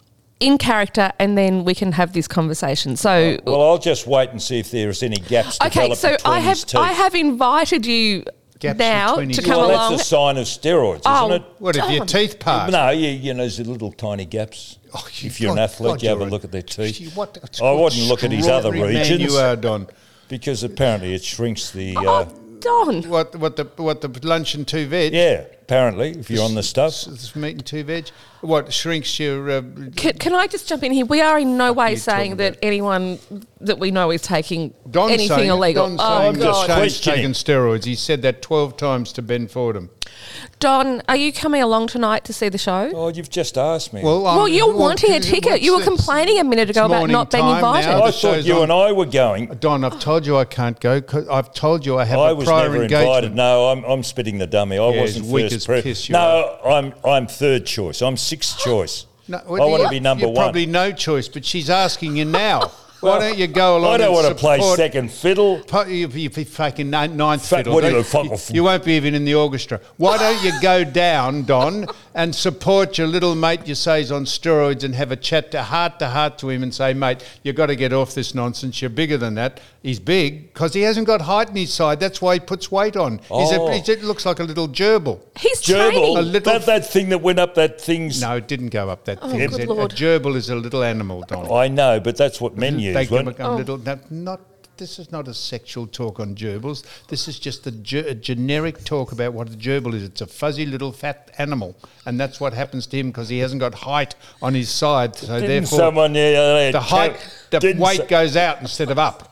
in character, and then we can have this conversation. So Well, I'll just wait and see if there's any gaps okay, developed so between I have his teeth. I have invited you Gaps now between to his come well, along. that's a sign of steroids, Oh, isn't it? What if your Don. teeth part? No, you, you know, there's little tiny gaps. Oh, you- if you're an God- athlete, God, you have a you're look at their teeth. Gee, what- I wouldn't look at his other extraordinary man regions. You are, Don. Because apparently it shrinks the... Uh, Oh, Don. What what the what the lunch and two veg? yeah, apparently, if you're on the stuff. It's meat and two veg. What shrinks your? Uh, Can, can I just jump in here? We are in no way you saying talking that about? anyone that we know is taking Don's anything saying, illegal. Don's oh, saying I'm that just God. Shane's questioning. taken steroids. He said that twelve times to Ben Fordham. Don, are you coming along tonight to see the show? Oh, you've just asked me. Well, Well, um, you're well, wanting a what's ticket. You were this? complaining a minute ago It's about morning not being time invited. now. I the thought show's you on. and I were going. Don, I've told you I can't go. 'Cause I've told you I have I a was prior never engagement. invited. No, I'm, I'm spitting the dummy. I Yeah, wasn't as weak first. as pre- piss you no, I'm I'm third choice. I'm sixth choice. No, I want to you- be number you're one. Probably no choice, but she's asking you now. Why don't you go along? I don't and want to play support- second fiddle. Po- You'll be, you'll be fucking ni- ninth Fuck, fiddle. what do you don't- go, fuck you, off? you won't be even in the orchestra. Why don't you go down, Don, and support your little mate you say's on steroids and have a chat to heart to heart to him and say, mate, you've got to get off this nonsense. You're bigger than that. He's big because he hasn't got height in his side. That's why he puts weight on. He's Oh. a, he's, it looks like a little gerbil. He's Gerbil, training. A little- that, that thing that went up that thing's... No, it didn't go up that Oh, thing. good A- Lord. A gerbil is a little animal, Don. I know, but that's what men use. They weren't become Oh. little. No, not. This is not a sexual talk on gerbils. This is just a, ge- a generic talk about what a gerbil is. It's a fuzzy little fat animal, and that's what happens to him because he hasn't got height on his side. So Didn't therefore, someone there, uh, the height, the didn't weight so- goes out instead of up.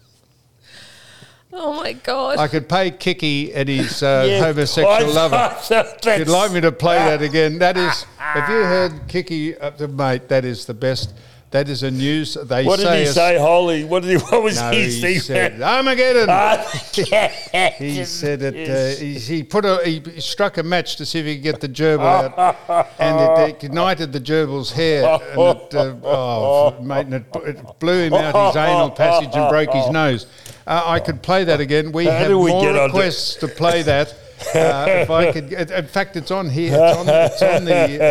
Oh, my God. I could pay Kiki and his uh, Yeah, homosexual I lover. thought If you'd like me to play that again, that is. Have you heard Kiki, uh, the mate? That is the best. That is a news. They What did say he us- say, Holy? What did he? What was No, his he thing? said Armageddon. Ah, He said it. Uh, he, he put a. He struck a match to see if he could get the gerbil out, and it, it ignited the gerbil's hair. And it, uh, oh, mate, and it, it blew him out his anal passage and broke his nose. Uh, I could play that again. We How have do we more get onto- requests to play that. Uh, if I could, in fact, it's on here. It's on, it's on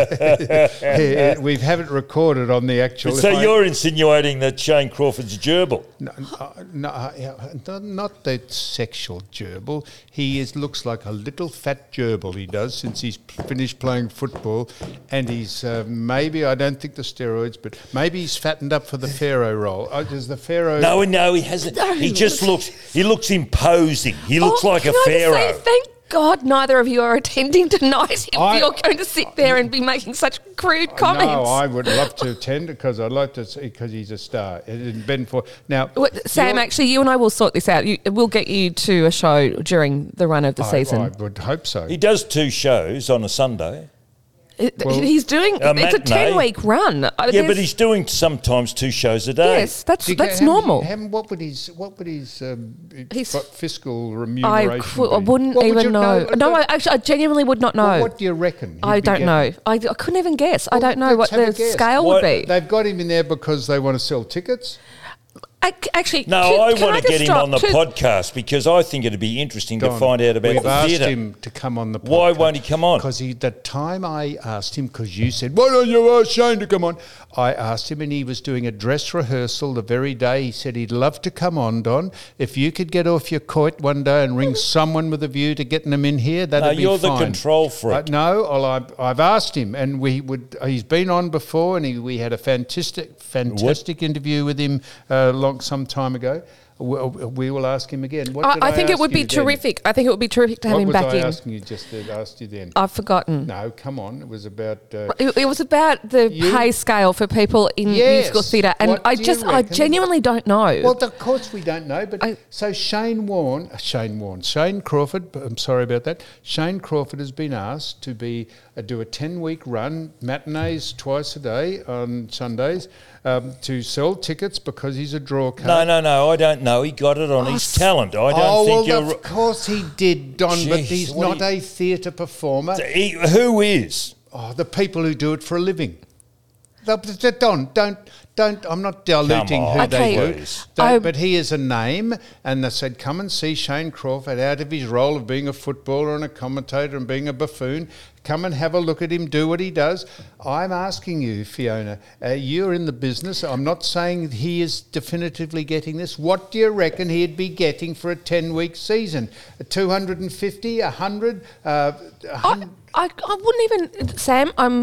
the. we have it recorded on the actual. So if I- you're insinuating that Shane Crawford's gerbil? No, uh, no, uh, yeah, not- not the sexual gerbil. He is looks like a little fat gerbil. He does since he's p- finished playing football, and he's uh, maybe I don't think the steroids, but maybe he's fattened up for the pharaoh role. Uh, does the pharaoh? No, no, he hasn't. No. He just looks. He looks imposing. He looks Oh, like can a I just pharaoh. say thank God neither of you are attending tonight if I- you're going to sit there and be making such crude comments. No, I would love to attend because I'd like to see because he's a star. And Ben for now. Well, Sam, you're- actually, you and I will sort this out. You, we'll get you to a show during the run of the I, season. I would hope so. He does two shows on a Sunday. It- well, he's doing. a it's a matinee. ten-week run. Uh, Yeah, but there's- he's doing sometimes two shows a day. yes, that's Do you that's get- how- normal. how- what would his what would his um, His- f- fiscal I, remuneration cou- I be? wouldn't What would even you know. know? No, I actually, I genuinely would not know. Well, what do you reckon? he'd I be don't getting? know. I, I couldn't even guess. I Well, don't know let's what have the a guess. scale What- would be. They've got him in there because they want to sell tickets. I, actually, No, can, I can want I to get just him stop on the to- podcast because I think it'd be interesting to Don, find out about we've the asked theatre. him to come on the podcast. Why won't he come on? Because he, the time I asked him, because you said, why don't you ask Shane to come on? I asked him and he was doing a dress rehearsal the very day. He said he'd love to come on, Don. If you could get off your coit one day and ring someone with a view to getting them in here, that'd No, be you're the fine. control freak. Uh, no, well, I've, I've asked him and we would. he's been on before and he, we had a fantastic, fantastic interview with him uh, long some time ago. We, we will ask him again. What I, did I think it ask would be you then? terrific. I think it would be terrific to have What him was back I in. asking you just that I asked you then? I've forgotten. No, come on. It was about. Uh, It, it was about the You- pay scale for people in Yes. musical theatre, and What I do you just, I reckon? genuinely don't know. well, of course we don't know, but I- so Shane Warne, uh, Shane Warne, Shane Crawford. I'm sorry about that. Shane Crawford has been asked to be uh, do a ten week run, matinees twice a day on Sundays, um, to sell tickets because he's a draw card. No, no, no. I don't know. He got it on his talent. I don't oh think well, you're. of course he did, Don. but Jeez, he's what not do you- a theatre performer. He, who is? Oh, the people who do it for a living. The- the- Don, don't, don't. I'm not diluting on. who Okay. they do. Please. They- I- but he is a name, and they said, "Come and see Shane Crawford out of his role of being a footballer and a commentator and being a buffoon. Come and have a look at him do what he does." I'm asking you, Fiona. Uh, you're in the business. I'm not saying he is definitively getting this. What do you reckon he'd be getting for a ten-week season? two hundred fifty, one hundred, uh, a I, hun- I, I wouldn't even, Sam. I'm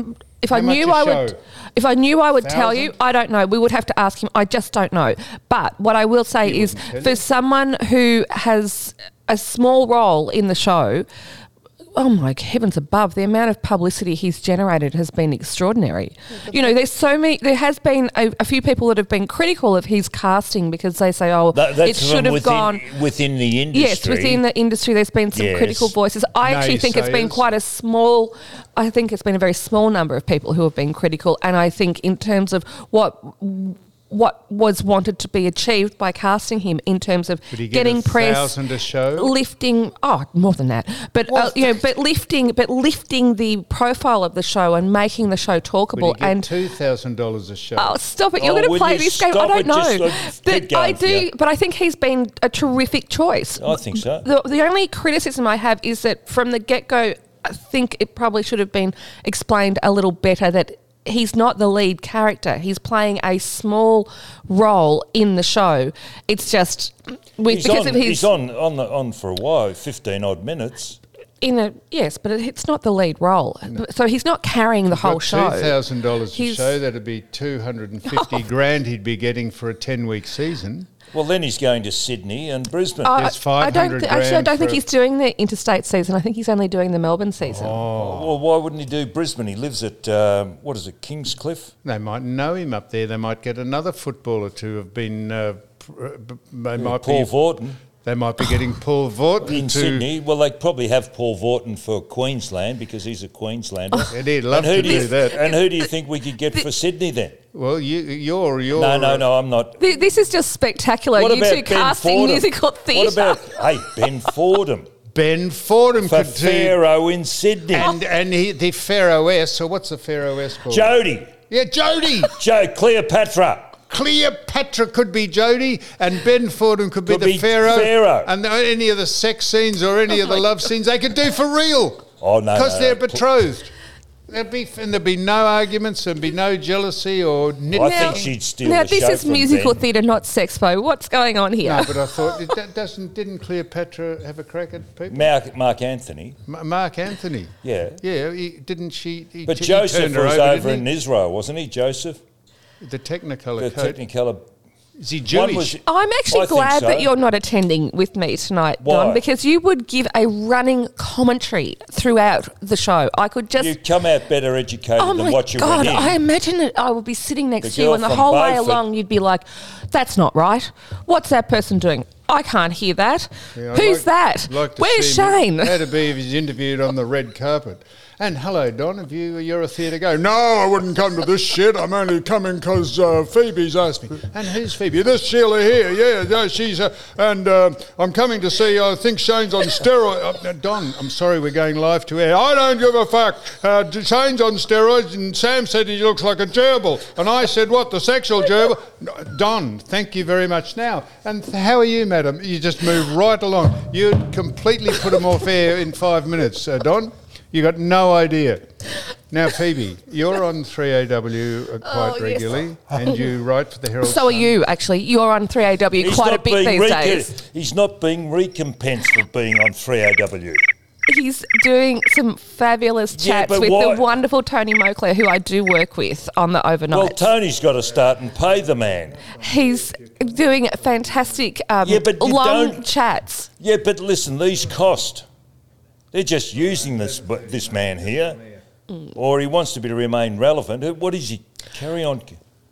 if How I much knew a I show? would, if I knew I would tell you, Thousand? I don't know. We would have to ask him. I just don't know. But what I will say He is, wouldn't tell for you. someone who has a small role in the show, oh my heavens above, the amount of publicity he's generated has been extraordinary. You know, there's so many, there has been a, a few people that have been critical of his casting because they say, oh, That, it that's should from have within, gone. within the industry. Yes, within the industry, there's been some Yes. critical voices. I actually think it's been Naysayers. quite a small, I think it's been a very small number of people who have been critical. And I think in terms of what what was wanted to be achieved by casting him in terms of Would he get getting a press, thousand a show? lifting, oh, more than that, but uh, What? you know, but lifting, but lifting the profile of the show and making the show Would talkable. he get and two thousand dollars a show? Oh, stop it. You're Oh, going to will play you this game. I stop don't it? know. Just, uh, keep but going, I do, yeah. but I think he's been a terrific choice. I think so. The, the only criticism I have is that from the get-go, I think it probably should have been explained a little better that he's not the lead character. He's playing a small role in the show. It's just with, He's, because on, of his he's on, on, the, on for a while, fifteen odd minutes. in a yes, but it's not the lead role. So he's not carrying the whole show. Two thousand dollars a He's- show. That'd be two hundred and fifty grand. He'd be getting for a ten-week season. Well, then he's going to Sydney and Brisbane. Uh, There's I don't. five hundred Th- actually, I grand don't think for a- he's doing the interstate season. I think he's only doing the Melbourne season. Well, why wouldn't he do Brisbane? He lives at, um, what is it, Kingscliff? They might know him up there. They might get another footballer to have been. Uh, pr- uh, b- they might Paul be. Vorton. They might be getting Paul Vorton In to. Sydney, well, they probably have Paul Vorton for Queensland because he's a Queenslander. And he'd love and who to do you, do that. And who do you think we could get for Sydney then? Well, you, you're you're. No, no, no, I'm not. Th- This is just spectacular. What you about two Ben casting Fordham? musical theatre. What about, hey, Ben Fordham Ben Fordham for could do. Pharaoh in Sydney? And and he, the Pharaoh S. Or what's the Pharaoh S called? Jodie, Yeah, Jodie. Joe, Cleopatra. Cleopatra could be Jodie, and Ben Fordham could be Could the be Pharaoh. Pharaoh. And the- any of the sex scenes or any of the love scenes they could do for real. Oh, no, Because no, they're no. betrothed. There'd be and there'd be no arguments. There'd be no jealousy or nitpicking. I think she'd steal Now the this show is from musical Ben. theatre, not sexpo. What's going on here? No, but I thought it, that doesn't didn't Cleopatra have a crack at people? Mark, Mark Anthony. Ma- Mark Anthony. Yeah. Yeah, he, didn't she? He, But he Joseph turned her was over, over didn't in Israel, wasn't he, Joseph? he? The Technicolor The coat. Technicolor. Is he One Jewish? was- I'm actually I think glad so. that you're not attending with me tonight, Why? Don, because you would give a running commentary throughout the show. I could just. You come out better educated Oh than my what you God, went in. I imagine that I would be sitting next The to you, girl and the from whole way Beaufort. along you'd be like, "That's not right. What's that person doing? I can't hear that. Yeah, I'd Who's like- that? like to Where's see him- Shane?" How to be if he's interviewed on the red carpet. And hello, Don. Have you? You're a theatre go. No, I wouldn't come to this shit. I'm only coming because uh, Phoebe's asked me. And who's Phoebe? This Sheila here. Yeah, no, she's. Uh, and uh, I'm coming to see. I think Shane's on steroids. Uh, Don, I'm sorry, we're going live to air. I don't give a fuck. Uh, Shane's on steroids, and Sam said he looks like a gerbil, and I said, what? The sexual gerbil? No, Don, thank you very much. Now, and th- how are you, madam? You just move right along. You'd completely put them off air in five minutes, uh, Don. You got no idea. Now, Phoebe, you're on three A W uh, quite Oh, yes. regularly, and you write for the Herald So are Sun. you, actually. You're on three A W He's quite a not bit being these recom- days. He's not being recompensed for being on three A W. He's doing some fabulous Yeah, chats but with why- the wonderful Tony Moclair, who I do work with on the overnight. Well, Tony's got to start and pay the man. He's doing fantastic um, Yeah, but you long don't- chats. Yeah, but listen, these cost. They're just using this this man here, or he wants to be to remain relevant. What is he? Carry on.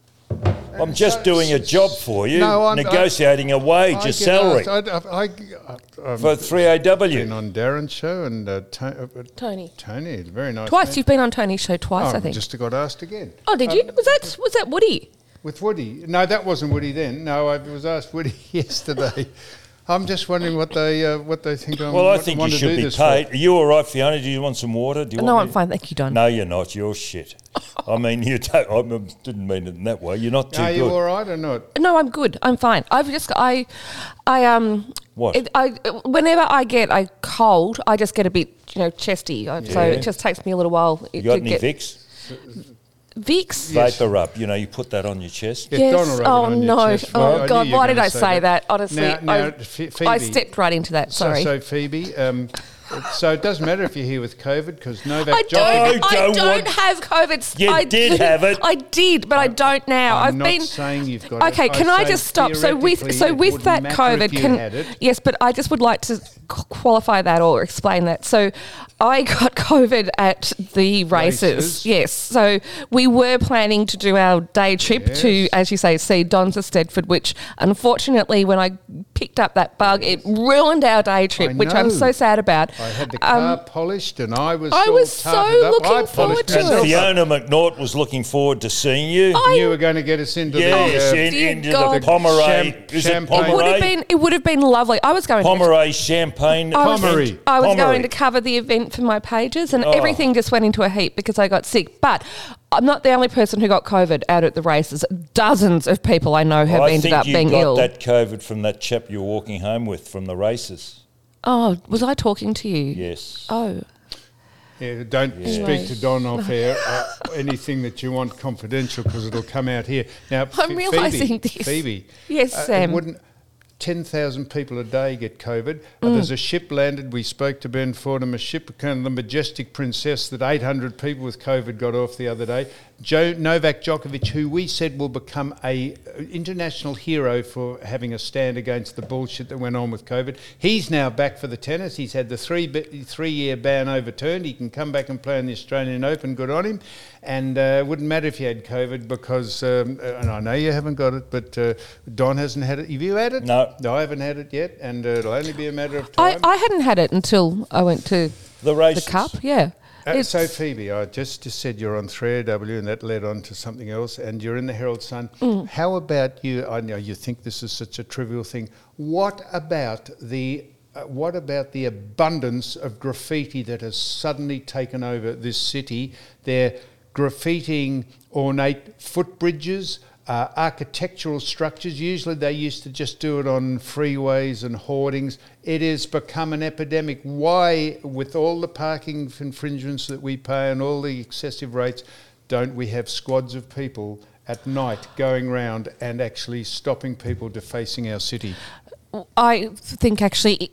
I'm just so- doing a job for you, No, I'm- negotiating a wage, I a get salary asked- I, I, I, um, for three A been W. on Darren's show and uh, to, uh, Tony. Tony, very nice. Twice. man. You've been on Tony's show twice, Oh, I think. just got asked again. Oh, did you? Was that was that Woody? With Woody. No, that wasn't Woody then. No, I was asked Woody yesterday. I'm just wondering what they uh, what they think I'm. Well, I what think want you to do should be this paid. for. Are you all right, Fiona? Do you want some water? Do you No, want I'm me- fine. Thank you, Don. No, you're not. You're shit. I mean, you don't. I didn't mean it in that way. You're not too Are you good. all right or not? No, I'm good. I'm fine. I've just I, I um. What? It, I whenever I get a cold, I just get a bit you know chesty. I So Yeah. it just takes me a little while. You to got any get Vicks? Vicks? Yes. Vapor rub. You know, you put that on your chest. Yeah, Yes. Donna rubbed it Oh on your no. chest. Oh Well, I knew God. you were Why did gonna I say that? Honestly, Now, now, I, Ph- I Phoebe, stepped right into that. So, Sorry. so Phoebe, um, So it doesn't matter if you're here with COVID because Novak I Djokovic. don't, I I don't don't want- have COVID. You I did have it. I did, but I don't now. I'm I've not been saying you've got it. Okay, can I I say just stop? So with theoretically so it with wouldn't that matter COVID, if you can had it. yes, but I just would like to qu- qualify that or explain that. So I got COVID at the races. Races. Yes. So we were planning to do our day trip to, Yes. as you say, see Dons of Stedford, which unfortunately, when I picked up that bug, it ruined our day trip, I which I'm know. so sad about. I had the Um, car polished and I was I all was so tarted up. looking I forward polished to it. myself And up. Fiona McNaught was looking forward to seeing you. I- You were going to get us into yes, the... Uh, in, dear into God. the Pomeroy. Cham- is it champagne. It would have Pomeroy? been. It would have been lovely. I was going. to Pomeroy champagne. I was, Pomeroy. I was Pomeroy. going to cover the event for my pages, and Oh. everything just went into a heap because I got sick. But I'm not the only person who got COVID out at the races. Dozens of people I know have I ended think up you being got ill. that COVID from that chap you were walking home with from the races. Oh, was I talking to you? Yes. Oh, Yeah, don't speak to Don off air. Uh, anything that you want confidential because it'll come out here. Now, I'm Ph- realising Phoebe, this. Phoebe, Yes, uh, it Sam. wouldn't ten thousand people a day get COVID. Uh, there's a ship landed. We spoke to Ben Fordham, a ship, kind of the Majestic Princess, that eight hundred people with COVID got off the other day. Joe, Novak Djokovic, who we said will become a uh, international hero for having a stand against the bullshit that went on with COVID. He's now back for the tennis. He's had the three bi- three-year ban overturned. He can come back and play in the Australian Open. Good on him. And uh, it wouldn't matter if you had COVID because, um, uh, and I know you haven't got it, but uh, Don hasn't had it. Have you had it? No. No, I haven't had it yet, and uh, it'll only be a matter of I, time. I hadn't had it until I went to The the races. Cup. Yeah. Uh, It's- so, Phoebe, I just, just said you're on three A W and that led on to something else, and you're in the Herald Sun. Mm. How about you? I know you think this is such a trivial thing. What about the uh, what about the abundance of graffiti that has suddenly taken over this city? They're graffitiing ornate footbridges, uh, architectural structures. Usually they used to just do it on freeways and hoardings. It has become an epidemic. Why, with all the parking infringements that we pay and all the excessive rates, don't we have squads of people at night going round and actually stopping people defacing our city? I think actually,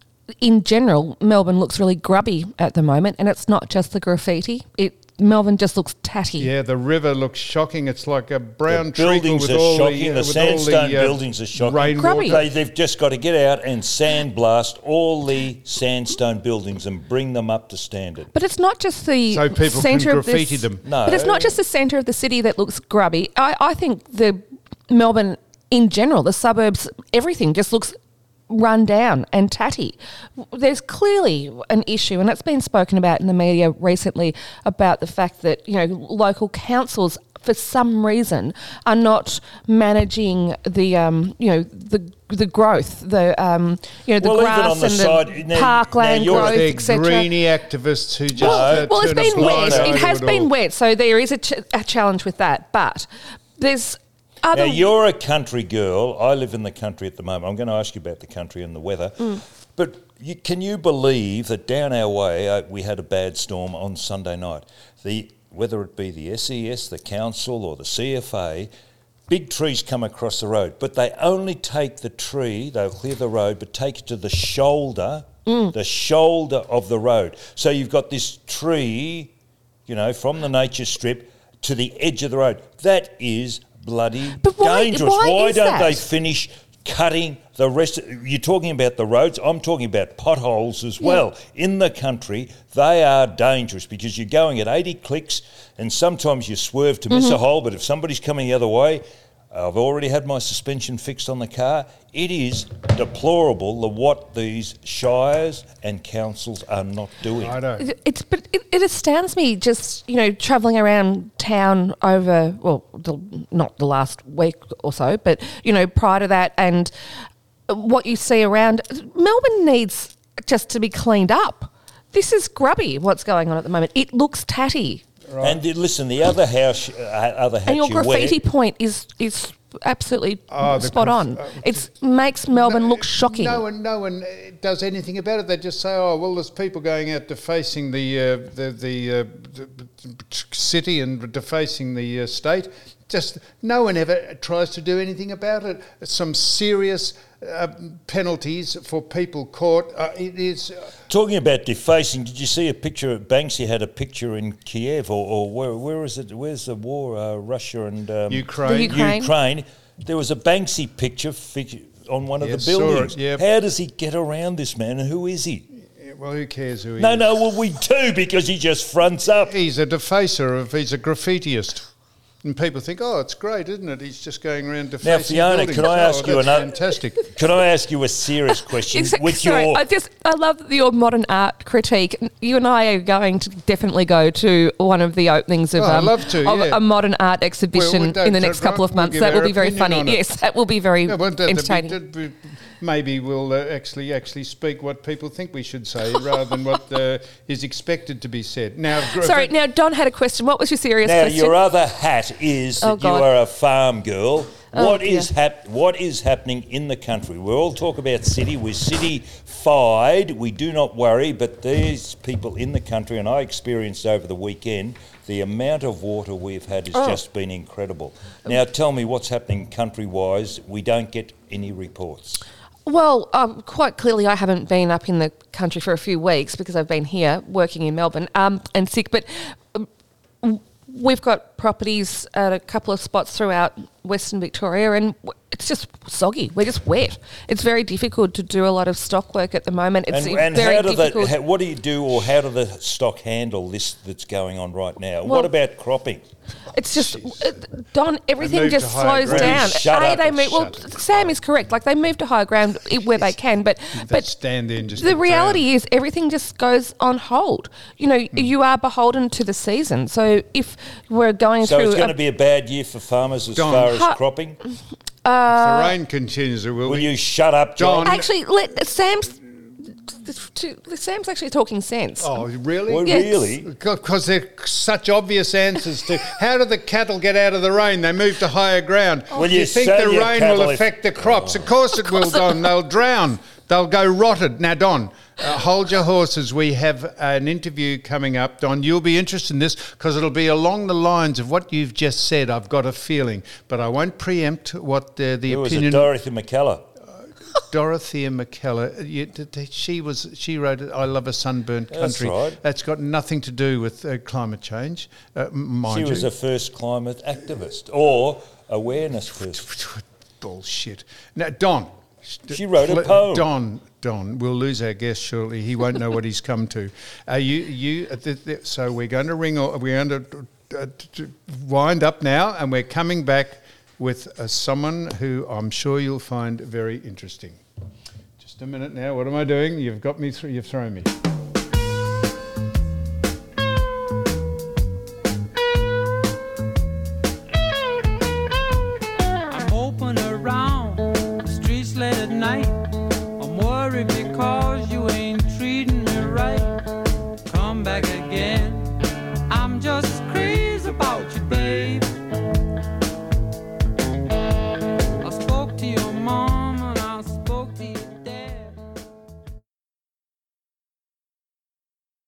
in general, Melbourne looks really grubby at the moment, and it's not just the graffiti. It Melbourne just looks tatty. Yeah, the river looks shocking. It's like a brown The treacle buildings with are all shocking. the, uh, The with all sandstone the, uh, buildings are shocking. rainwater. Grubby. They, they've just got to get out and sandblast all the sandstone buildings and bring them up to standard. But it's not just the So people can centre of graffiti this, them. No. But it's not just the centre of the city that looks grubby. I, I think the Melbourne in general, the suburbs, everything just looks run down and tatty. There's clearly an issue, and it's been spoken about in the media recently about the fact that, you know, local councils for some reason are not managing the um, you know the the growth, the um, you know the Well, even grass on the and side- the now- parkland now you're- growth, They're et cetera. greeny activists who just Well, uh, well, it's turn a been blind wet. eye It to has it been all. wet, so there is a, ch- a challenge with that. But there's other. Now, you're a country girl. I live in the country at the moment. I'm going to ask you about the country and the weather. But you, can you believe that down our way uh, we had a bad storm on Sunday night? The whether it be the S E S, the council, or the C F A, big trees come across the road, but they only take the tree. They'll clear the road, but take it to the shoulder, the shoulder of the road. So you've got this tree, you know, from the nature strip to the edge of the road. That is bloody But why- dangerous. why Why is don't that? they finish cutting the rest? Of, you're talking about the roads. I'm talking about potholes as well. In the country, they are dangerous because you're going at eighty clicks and sometimes you swerve to miss Mm-hmm. a hole, but if somebody's coming the other way, I've already had my suspension fixed on the car. It is deplorable the, what these shires and councils are not doing. I know. It- It's but it, it astounds me just, you know, travelling around town over well the, not the last week or so, but you know prior to that, and what you see around Melbourne needs just to be cleaned up. This is grubby. What's going on at the moment? It looks tatty, And uh, listen, the other house, uh, other hat and your you wear, graffiti point is is absolutely Oh, the spot graf- on. uh, It makes Melbourne look shocking. No one, no one uh, does anything about it. They just say, "Oh, well, there's people going out defacing the uh, the the, uh, the city and defacing the uh, state." just no one ever tries to do anything about it. Some serious uh, penalties for people caught. Uh, it is... Uh, Talking about defacing, did you see a picture? Banksy had a picture in Kiev, or, or where, where is it? Where's the war? Uh, Russia and um, Ukraine. The Ukraine. Ukraine. There was a Banksy picture fi- on one of Yes, the saw it, buildings. yep. How does he get around this man, and who is he? Well, who cares who he No, is? no, well, we do, because he just fronts up. He's a defacer, of, he's a graffitiist. And people think, oh, it's great, isn't it? He's just going around defacing Now, Fiona, buildings. can I Oh, ask you that's another- fantastic. Can I ask you a serious question? Exactly. With Sorry, your I just I love your modern art critique. You and I are going to definitely go to one of the openings of, Oh, I'd um, love to, of yeah. a modern art exhibition Well, we don't- in the next don't- couple of we'll months. give That will our be very opinion funny. on it. Yes, that will be very Yeah, well, that- that- entertaining. that- that- maybe we'll uh, actually actually speak what people think we should say rather than what uh, is expected to be said. Now, gr- Sorry, now Don had a question. What was your serious Now, question? your other hat is Oh, that you God. are a farm girl. Oh, What is dear. hap- What is happening in the country? We all talk about city. We're city-fied. We do not worry, but these people in the country, and I experienced over the weekend, the amount of water we've had has Oh. just been incredible. Now, tell me what's happening country-wise. We don't get any reports. Well, um, quite clearly, I haven't been up in the country for a few weeks because I've been here working in Melbourne um, and sick. But um, we've got properties at a couple of spots throughout Western Victoria, and w- it's just soggy. We're just wet. It's very difficult to do a lot of stock work at the moment. It's And, and very how do the, difficult. how, what do you do, or how do the stock handle this that's going on right now? Well- what about cropping? It's just, uh, Don, everything moved just to higher slows ground. down. Shut A, up. they move, well, Shut up. Sam is correct. Like, they move to higher ground i- where they can, but, They but stand there and just the look reality down. is everything just goes on hold. You know, you are beholden to the season. So if we're going So through... it's going a- to be a bad year for farmers as Don. far as Ha- cropping? If the rain continues, it will, Will be. you shut up, John? Don. Actually, let Sam's... Sam's actually talking sense. Oh, really? Well, Yes. really? Because they're such obvious answers to how do the cattle get out of the rain? They move to higher ground. Well, you you think sell the your rain cattle will if- affect the crops? Of course it will, Don. They'll drown. They'll go rotted. Now, Don, uh, hold your horses. We have an interview coming up. Don, you'll be interested in this because it'll be along the lines of what you've just said. I've got a feeling, but I won't preempt what the, the It was a opinion. Dorothy McKellar. Dorothea McKellar, you, did they- she was she wrote it, I Love a Sunburnt That's Country. right. That's got nothing to do with uh, climate change, uh, m- mind She you. was a first climate activist or awareness person. Bullshit. Now, Don. She wrote a Fl- poem. Don, Don, we'll lose our guest shortly. He won't know what he's come to. Uh, you, you. Uh, th- th- so we're going to ring. Or, we're going to uh, t- wind up now, and we're coming back with uh, someone who I'm sure you'll find very interesting. Just a minute now. What am I doing? You've got me through. You've thrown me. I'm open around the streets late at night.